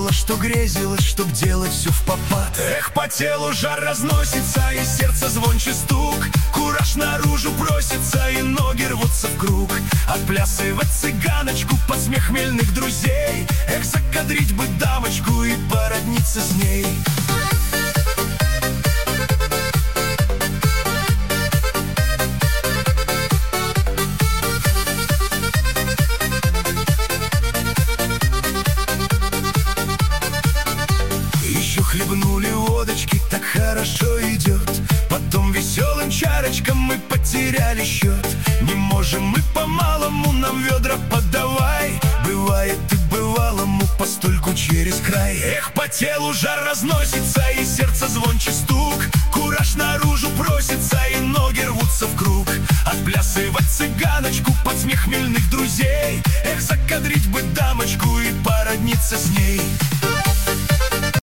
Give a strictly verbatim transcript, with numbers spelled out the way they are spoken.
было, что грезилось, чтоб делать все в попад. Эх, по телу жар разносится, и сердце звонче стук. Кураж наружу просится, и ноги рвутся в круг. Отплясывать цыганочку под смех хмельных друзей. Эх, закадрить бы дамочку и породниться с ней. Хлебнули водочки, так хорошо идет. Потом веселым чарочкам мы потеряли счет. Не можем мы по-малому, нам ведра подавай. Бывает и бывалому постольку через край. Эх, по телу жар разносится, и сердце звонче стук. Кураж наружу просится, и ноги рвутся в круг. Отплясывать цыганочку под смех хмельных друзей. Эх, закадрить бы дамочку и породниться с ней.